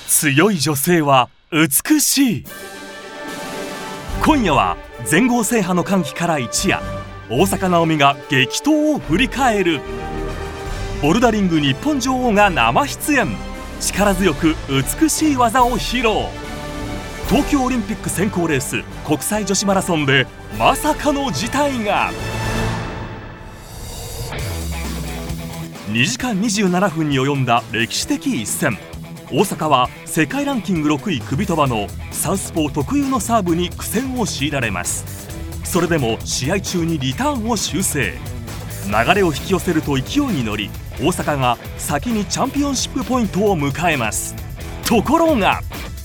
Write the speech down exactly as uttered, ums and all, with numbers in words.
強い女性は美しい。今夜は全豪制覇の歓喜から一夜、大坂なおみが激闘を振り返る。ボルダリング日本女王が生出演。力強く美しい技を披露。東京オリンピック選考レース国際女子マラソンでまさかの事態が。にじかんにじゅうななふんに及んだ歴史的一戦。大坂は世界ランキングろくいクビトバのサウスポー特有のサーブに苦戦を強いられます。それでも試合中にリターンを修正。流れを引き寄せると勢いに乗り、大坂が先にチャンピオンシップポイントを迎えます。ところが